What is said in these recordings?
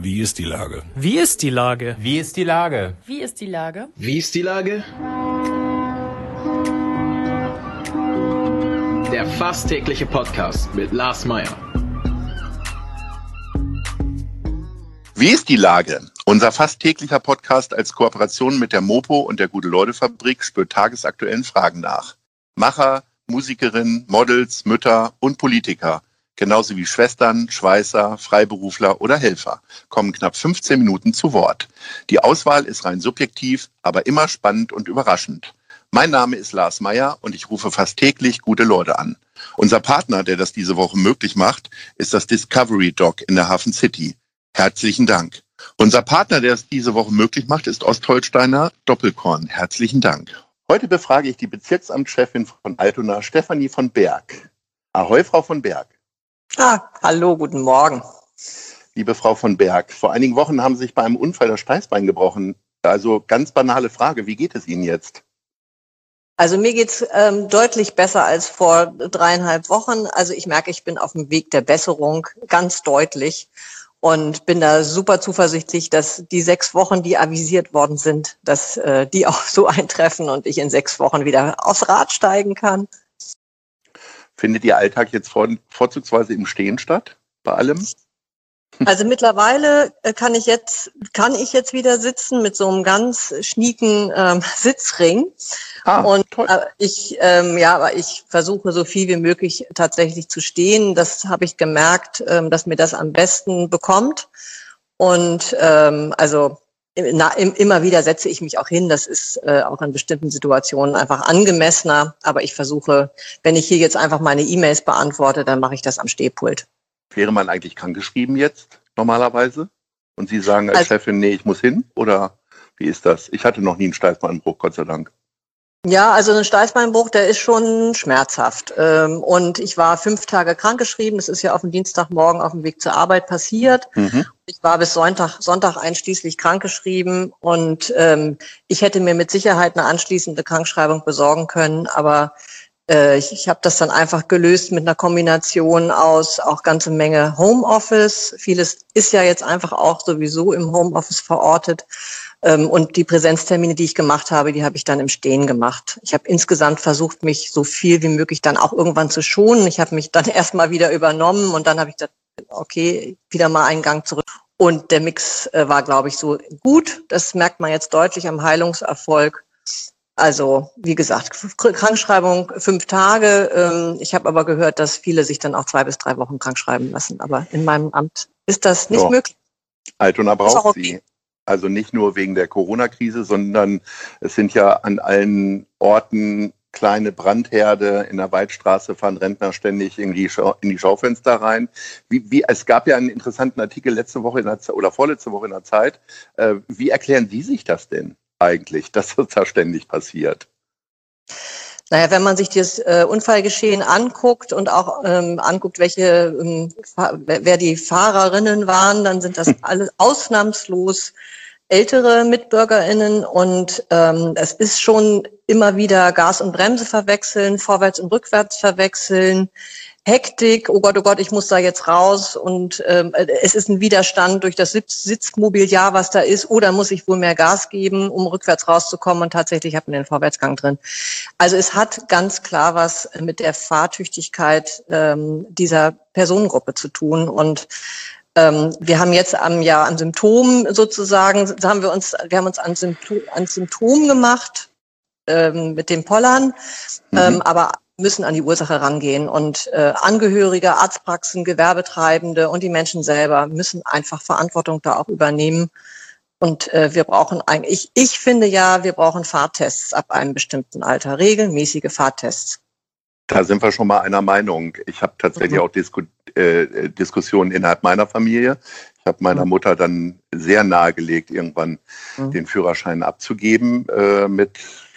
Wie ist die Lage? Wie ist die Lage? Wie ist die Lage? Wie ist die Lage? Wie ist die Lage? Der fast tägliche Podcast mit Lars Meyer. Wie ist die Lage? Unser fast täglicher Podcast als Kooperation mit der Mopo und der Gute-Leute-Fabrik spürt tagesaktuellen Fragen nach. Macher, Musikerinnen, Models, Mütter und Politiker, genauso wie Schwestern, Schweißer, Freiberufler oder Helfer, kommen knapp 15 Minuten zu Wort. Die Auswahl ist rein subjektiv, aber immer spannend und überraschend. Mein Name ist Lars Meyer und ich rufe fast täglich gute Leute an. Unser Partner, der das diese Woche möglich macht, ist das Discovery Dog in der Hafen City. Herzlichen Dank. Unser Partner, der es diese Woche möglich macht, ist Ostholsteiner Doppelkorn. Herzlichen Dank. Heute befrage ich die Bezirksamtschefin von Altona, Stefanie von Berg. Ahoi, Frau von Berg. Hallo, guten Morgen. Liebe Frau von Berg, vor einigen Wochen haben Sie sich bei einem Unfall das Steißbein gebrochen. Also ganz banale Frage, wie geht es Ihnen jetzt? Also mir geht's deutlich besser als vor 3,5 Wochen. Also ich merke, ich bin auf dem Weg der Besserung, ganz deutlich. Und bin da super zuversichtlich, dass die 6 Wochen, die avisiert worden sind, dass die auch so eintreffen und ich in 6 Wochen wieder aufs Rad steigen kann. Findet Ihr Alltag jetzt vorzugsweise im Stehen statt, bei allem? Also mittlerweile kann ich jetzt wieder sitzen mit so einem ganz schnieken Sitzring. Und toll. ich versuche so viel wie möglich tatsächlich zu stehen. Das habe ich gemerkt, dass mir das am besten bekommt. Und immer wieder setze ich mich auch hin. Das ist auch in bestimmten Situationen einfach angemessener. Aber ich versuche, wenn ich hier jetzt einfach meine E-Mails beantworte, dann mache ich das am Stehpult. Wäre man eigentlich krankgeschrieben jetzt normalerweise? Und Sie sagen als Chefin, nee, ich muss hin? Oder wie ist das? Ich hatte noch nie einen Steißbeinbruch, Gott sei Dank. Ja, also ein Steißbeinbruch, der ist schon schmerzhaft. Und ich war 5 Tage krankgeschrieben. Das ist ja auf dem Dienstagmorgen auf dem Weg zur Arbeit passiert. Ich war bis Sonntag einschließlich krankgeschrieben. Und ich hätte mir mit Sicherheit eine anschließende Krankschreibung besorgen können. Aber ich habe das dann einfach gelöst mit einer Kombination aus auch ganze Menge Homeoffice. Vieles ist ja jetzt einfach auch sowieso im Homeoffice verortet. Und die Präsenztermine, die ich gemacht habe, die habe ich dann im Stehen gemacht. Ich habe insgesamt versucht, mich so viel wie möglich dann auch irgendwann zu schonen. Ich habe mich dann erstmal wieder übernommen und dann habe ich gesagt, okay, wieder mal einen Gang zurück. Und der Mix war, glaube ich, so gut. Das merkt man jetzt deutlich am Heilungserfolg. Also, wie gesagt, Krankschreibung 5 Tage. Ich habe aber gehört, dass viele sich dann auch 2 bis 3 Wochen krankschreiben lassen. Aber in meinem Amt ist das nicht möglich. Altona braucht Sie. Also nicht nur wegen der Corona-Krise, sondern es sind ja an allen Orten kleine Brandherde. In der Waldstraße fahren Rentner ständig in die Schaufenster rein. Es gab ja einen interessanten Artikel letzte Woche oder vorletzte Woche in der Zeit. Wie erklären Sie sich das denn eigentlich, dass das da ständig passiert? Naja, wenn man sich das Unfallgeschehen anguckt und auch anguckt, wer die Fahrerinnen waren, dann sind das alle ausnahmslos ältere MitbürgerInnen und es ist schon immer wieder Gas und Bremse verwechseln, vorwärts und rückwärts verwechseln, Hektik, oh Gott, ich muss da jetzt raus und es ist ein Widerstand durch das Sitzmobiliar, was da ist, oder muss ich wohl mehr Gas geben, um rückwärts rauszukommen und tatsächlich hat man den Vorwärtsgang drin. Also es hat ganz klar was mit der Fahrtüchtigkeit dieser Personengruppe zu tun und wir haben jetzt an Symptomen sozusagen, wir haben uns an Symptomen gemacht mit dem Pollern, aber müssen an die Ursache rangehen und Angehörige, Arztpraxen, Gewerbetreibende und die Menschen selber müssen einfach Verantwortung da auch übernehmen. Und wir brauchen ich finde ja, wir brauchen Fahrtests ab einem bestimmten Alter, regelmäßige Fahrtests. Da sind wir schon mal einer Meinung. Ich habe tatsächlich auch Diskussionen innerhalb meiner Familie. Ich habe meiner Mutter dann sehr nahegelegt, irgendwann den Führerschein abzugeben mit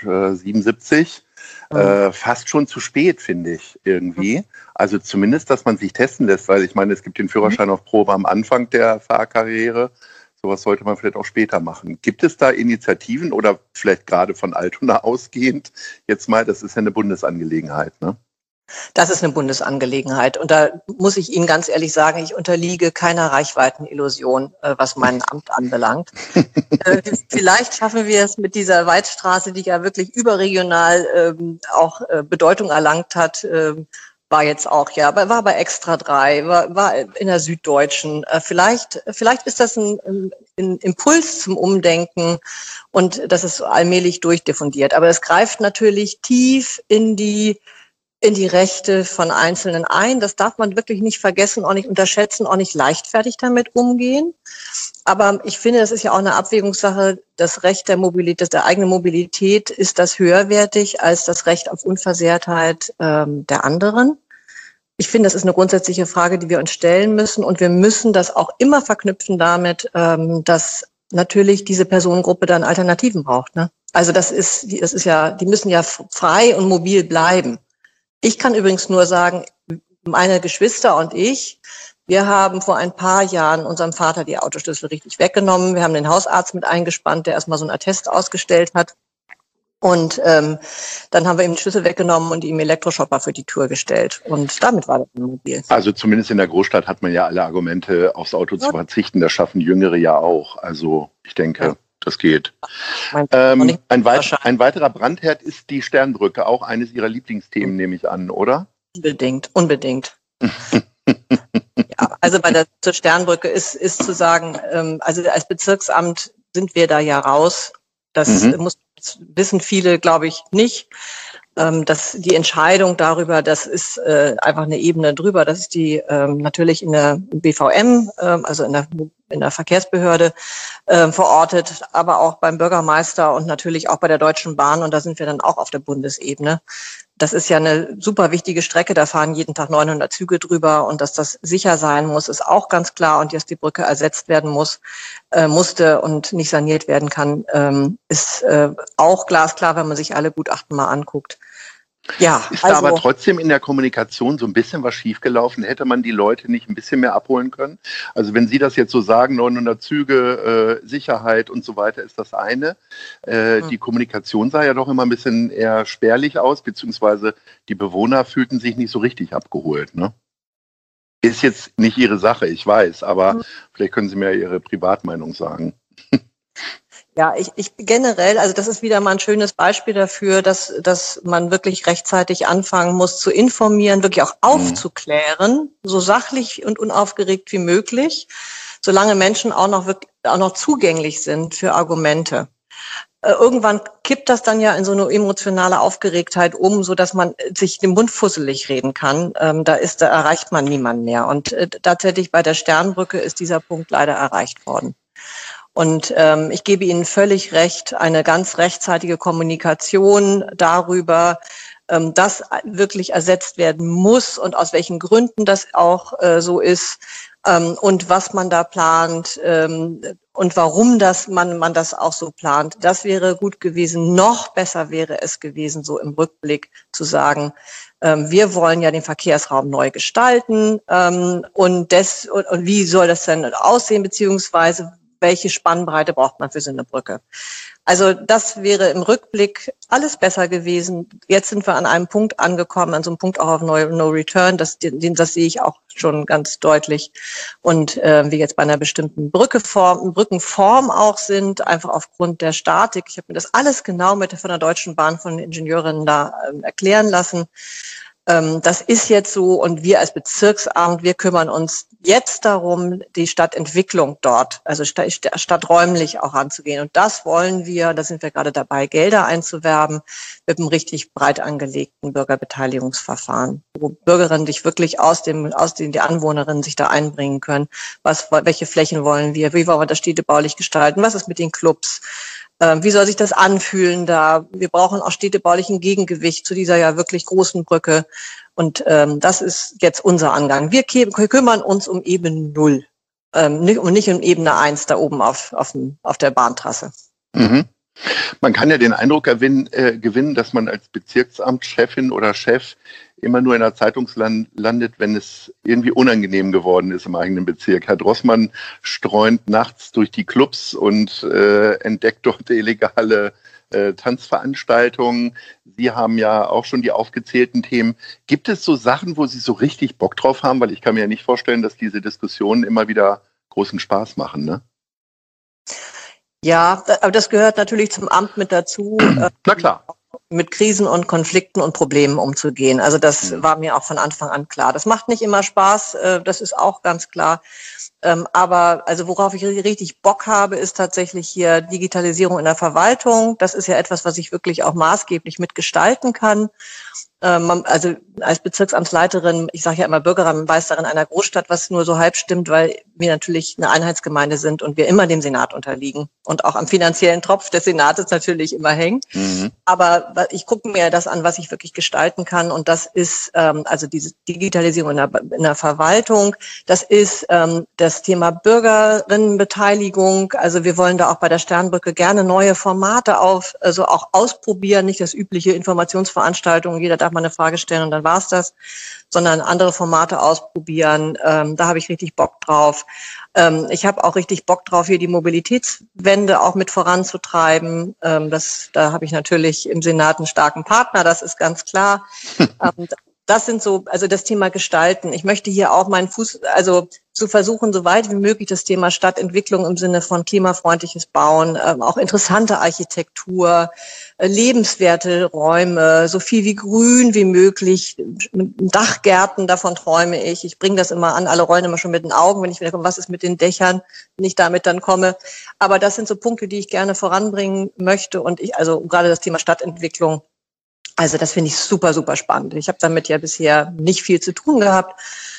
77. Fast schon zu spät, finde ich, irgendwie. Also zumindest, dass man sich testen lässt, weil ich meine, es gibt den Führerschein auf Probe am Anfang der Fahrkarriere. Sowas sollte man vielleicht auch später machen. Gibt es da Initiativen oder vielleicht gerade von Altona ausgehend jetzt mal, das ist ja eine Bundesangelegenheit, ne? Das ist eine Bundesangelegenheit. Und da muss ich Ihnen ganz ehrlich sagen, ich unterliege keiner Reichweitenillusion, was mein Amt anbelangt. Vielleicht schaffen wir es mit dieser Weitstraße, die ja wirklich überregional auch Bedeutung erlangt hat, war jetzt auch, ja, war bei Extra 3, war in der Süddeutschen. Vielleicht ist das ein Impuls zum Umdenken und das ist allmählich durchdiffundiert. Aber es greift natürlich tief in die Rechte von Einzelnen ein. Das darf man wirklich nicht vergessen, auch nicht unterschätzen, auch nicht leichtfertig damit umgehen. Aber ich finde, das ist ja auch eine Abwägungssache. Das Recht der Mobilität, der eigenen Mobilität, ist das höherwertig als das Recht auf Unversehrtheit der anderen? Ich finde, das ist eine grundsätzliche Frage, die wir uns stellen müssen. Und wir müssen das auch immer verknüpfen damit, dass natürlich diese Personengruppe dann Alternativen braucht. Ne? Also das ist ja, die müssen ja frei und mobil bleiben. Ich kann übrigens nur sagen, meine Geschwister und ich, wir haben vor ein paar Jahren unserem Vater die Autoschlüssel richtig weggenommen. Wir haben den Hausarzt mit eingespannt, der erstmal so einen Attest ausgestellt hat. Und dann haben wir ihm den Schlüssel weggenommen und ihm Elektroschopper für die Tour gestellt. Und damit war das mobil. Also zumindest in der Großstadt hat man ja alle Argumente, aufs Auto zu verzichten. Das schaffen Jüngere ja auch. Also ich denke, das geht. Ein weiterer Brandherd ist die Sternbrücke, auch eines Ihrer Lieblingsthemen, nehme ich an, oder? Unbedingt. Ja, also zur Sternbrücke ist zu sagen, also als Bezirksamt sind wir da ja raus. Das wissen viele, glaube ich, nicht. Dass die Entscheidung darüber, das ist einfach eine Ebene drüber, das ist die natürlich in der BVM, also in der Verkehrsbehörde verortet, aber auch beim Bürgermeister und natürlich auch bei der Deutschen Bahn, und da sind wir dann auch auf der Bundesebene. Das ist ja eine super wichtige Strecke, da fahren jeden Tag 900 Züge drüber, und dass das sicher sein muss, ist auch ganz klar, und dass die Brücke ersetzt werden musste und nicht saniert werden kann, ist auch glasklar, wenn man sich alle Gutachten mal anguckt. Ja, ist da aber trotzdem in der Kommunikation so ein bisschen was schiefgelaufen? Hätte man die Leute nicht ein bisschen mehr abholen können? Also wenn Sie das jetzt so sagen, 900 Züge, Sicherheit und so weiter, ist das eine. Die Kommunikation sah ja doch immer ein bisschen eher spärlich aus, beziehungsweise die Bewohner fühlten sich nicht so richtig abgeholt, ne? Ist jetzt nicht Ihre Sache, ich weiß, aber vielleicht können Sie mir Ihre Privatmeinung sagen. Ja, ich generell, also das ist wieder mal ein schönes Beispiel dafür, dass man wirklich rechtzeitig anfangen muss zu informieren, wirklich auch aufzuklären, so sachlich und unaufgeregt wie möglich, solange Menschen auch noch zugänglich sind für Argumente. Irgendwann kippt das dann ja in so eine emotionale Aufgeregtheit so dass man sich den Mund fusselig reden kann. Da erreicht man niemanden mehr. Und tatsächlich bei der Sternbrücke ist dieser Punkt leider erreicht worden. Und ich gebe Ihnen völlig recht, eine ganz rechtzeitige Kommunikation darüber, dass wirklich ersetzt werden muss und aus welchen Gründen das auch so ist, und was man da plant und warum man das auch so plant. Das wäre gut gewesen. Noch besser wäre es gewesen, so im Rückblick zu sagen, wir wollen ja den Verkehrsraum neu gestalten, und wie soll das denn aussehen, beziehungsweise welche Spannbreite braucht man für so eine Brücke? Also das wäre im Rückblick alles besser gewesen. Jetzt sind wir an einem Punkt angekommen, an so einem Punkt auch auf No Return. Das sehe ich auch schon ganz deutlich. Und wir jetzt bei einer bestimmten Brückenform auch sind, einfach aufgrund der Statik. Ich habe mir das alles genau von der Deutschen Bahn, von den Ingenieurinnen da erklären lassen. Das ist jetzt so, und wir als Bezirksamt, wir kümmern uns jetzt darum, die Stadtentwicklung dort, also stadträumlich auch anzugehen. Und das wollen wir, da sind wir gerade dabei, Gelder einzuwerben mit einem richtig breit angelegten Bürgerbeteiligungsverfahren, wo Bürgerinnen sich wirklich die Anwohnerinnen sich da einbringen können. Welche Flächen wollen wir? Wie wollen wir das städtebaulich gestalten? Was ist mit den Clubs? Wie soll sich das anfühlen da? Wir brauchen auch städtebaulichen Gegengewicht zu dieser ja wirklich großen Brücke. Und das ist jetzt unser Angang. Wir kümmern uns um Ebene 0 und nicht um Ebene 1 da oben auf der Bahntrasse. Mhm. Man kann ja den Eindruck gewinnen, dass man als Bezirksamtschefin oder Chef immer nur in der Zeitung landet, wenn es irgendwie unangenehm geworden ist im eigenen Bezirk. Herr Drossmann streunt nachts durch die Clubs und entdeckt dort illegale Tanzveranstaltungen. Sie haben ja auch schon die aufgezählten Themen. Gibt es so Sachen, wo Sie so richtig Bock drauf haben? Weil ich kann mir ja nicht vorstellen, dass diese Diskussionen immer wieder großen Spaß machen, ne? Ja, aber das gehört natürlich zum Amt mit dazu. Na klar. Mit Krisen und Konflikten und Problemen umzugehen. Also das war mir auch von Anfang an klar. Das macht nicht immer Spaß, das ist auch ganz klar. Aber also worauf ich richtig Bock habe, ist tatsächlich hier Digitalisierung in der Verwaltung. Das ist ja etwas, was ich wirklich auch maßgeblich mitgestalten kann. Also als Bezirksamtsleiterin, ich sage ja immer Bürgermeisterin einer Großstadt, was nur so halb stimmt, weil wir natürlich eine Einheitsgemeinde sind und wir immer dem Senat unterliegen und auch am finanziellen Tropf des Senates natürlich immer hängen. Aber ich gucke mir das an, was ich wirklich gestalten kann, und das ist also diese Digitalisierung in der Verwaltung. Das ist das Thema Bürgerinnenbeteiligung. Also wir wollen da auch bei der Sternbrücke gerne neue Formate auch ausprobieren, nicht das übliche Informationsveranstaltungen, jeder darf mal eine Frage stellen und dann war's das, sondern andere Formate ausprobieren. Da habe ich richtig Bock drauf. Ich habe auch richtig Bock drauf, hier die Mobilitätswende auch mit voranzutreiben. Da habe ich natürlich im Senat einen starken Partner, das ist ganz klar. Das sind so, also das Thema Gestalten. Ich möchte hier auch meinen Fuß, also zu versuchen, so weit wie möglich das Thema Stadtentwicklung im Sinne von klimafreundliches Bauen, auch interessante Architektur, lebenswerte Räume, so viel wie grün wie möglich, Dachgärten, davon träume ich. Ich bringe das immer an, alle rollen immer schon mit den Augen, wenn ich wieder komme, was ist mit den Dächern, wenn ich damit dann komme. Aber das sind so Punkte, die ich gerne voranbringen möchte, und also gerade das Thema Stadtentwicklung. Also das finde ich super, super spannend. Ich habe damit ja bisher nicht viel zu tun gehabt,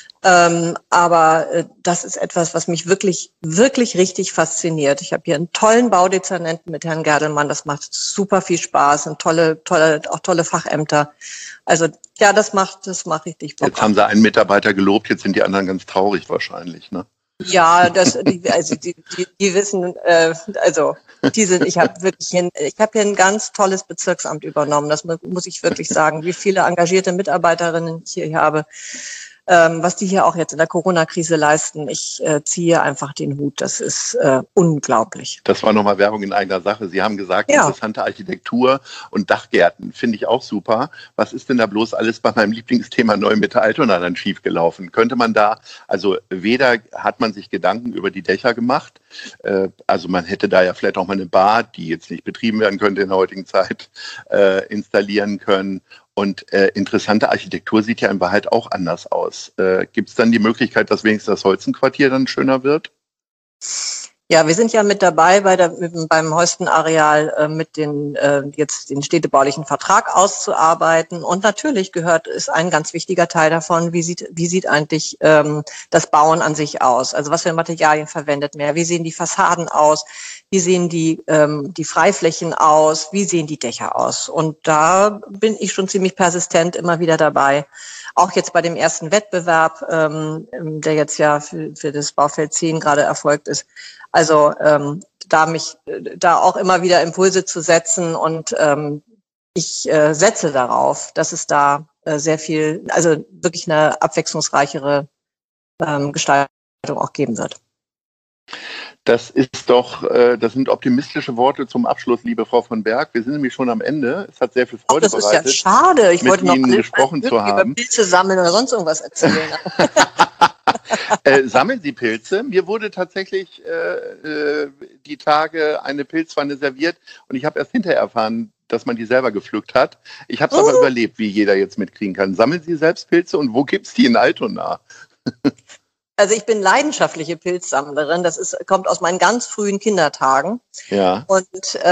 aber das ist etwas, was mich wirklich, wirklich richtig fasziniert. Ich habe hier einen tollen Baudezernenten mit Herrn Gerdelmann. Das macht super viel Spaß und tolle Fachämter. Also ja, das macht richtig Bock. Jetzt haben Sie einen Mitarbeiter gelobt, jetzt sind die anderen ganz traurig wahrscheinlich, ne? Ja, die wissen, ich habe hier ein ganz tolles Bezirksamt übernommen. Das muss ich wirklich sagen, wie viele engagierte Mitarbeiterinnen ich hier habe, was die hier auch jetzt in der Corona-Krise leisten. Ich ziehe einfach den Hut. Das ist unglaublich. Das war nochmal Werbung in eigener Sache. Sie haben gesagt, ja, interessante Architektur und Dachgärten. Finde ich auch super. Was ist denn da bloß alles bei meinem Lieblingsthema Neu-Mitte-Altona dann schiefgelaufen? Könnte man da, also weder hat man sich Gedanken über die Dächer gemacht, also man hätte da ja vielleicht auch mal eine Bar, die jetzt nicht betrieben werden könnte in der heutigen Zeit, installieren können. Und interessante Architektur sieht ja in Wahrheit auch anders aus. Gibt es dann die Möglichkeit, dass wenigstens das Holzenquartier dann schöner wird? Ja, wir sind ja mit dabei beim Holstenareal mit jetzt den städtebaulichen Vertrag auszuarbeiten. Und natürlich ist ein ganz wichtiger Teil davon, wie sieht eigentlich das Bauen an sich aus? Also was für Materialien verwendet man? Wie sehen die Fassaden aus? Wie sehen die Freiflächen aus? Wie sehen die Dächer aus? Und da bin ich schon ziemlich persistent immer wieder dabei. Auch jetzt bei dem ersten Wettbewerb, der jetzt ja für das Baufeld 10 gerade erfolgt ist. Also da auch immer wieder Impulse zu setzen, und ich setze darauf, dass es da sehr viel, also wirklich eine abwechslungsreichere Gestaltung auch geben wird. Das sind optimistische Worte zum Abschluss, liebe Frau von Berg. Wir sind nämlich schon am Ende. Es hat sehr viel Freude bereitet. Das ist ja schade. Ich wollte noch Ihnen gesprochen zu haben. Über Pilze sammeln oder sonst irgendwas erzählen. Sammeln Sie Pilze? Mir wurde tatsächlich die Tage eine Pilzpfanne serviert, und ich habe erst hinterher erfahren, dass man die selber gepflückt hat. Ich habe es aber überlebt, wie jeder jetzt mitkriegen kann. Sammeln Sie selbst Pilze, und wo gibt's die in Altona? Also ich bin leidenschaftliche Pilzsammlerin. Kommt aus meinen ganz frühen Kindertagen. Ja. Und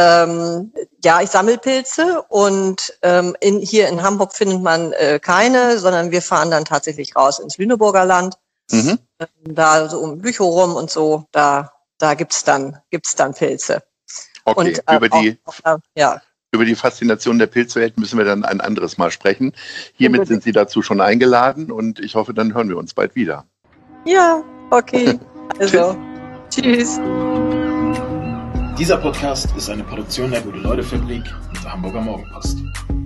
ich sammle Pilze, und hier in Hamburg findet man keine, sondern wir fahren dann tatsächlich raus ins Lüneburger Land. Mhm. Da so um Büchow rum und so, da gibt's dann Pilze. Okay, und, über die Faszination der Pilzwelt müssen wir dann ein anderes Mal sprechen. Hiermit sind Sie dazu schon eingeladen, und ich hoffe, dann hören wir uns bald wieder. Ja, okay. Also, tschüss. Dieser Podcast ist eine Produktion der Gute-Leute-Fabrik und der Hamburger Morgenpost.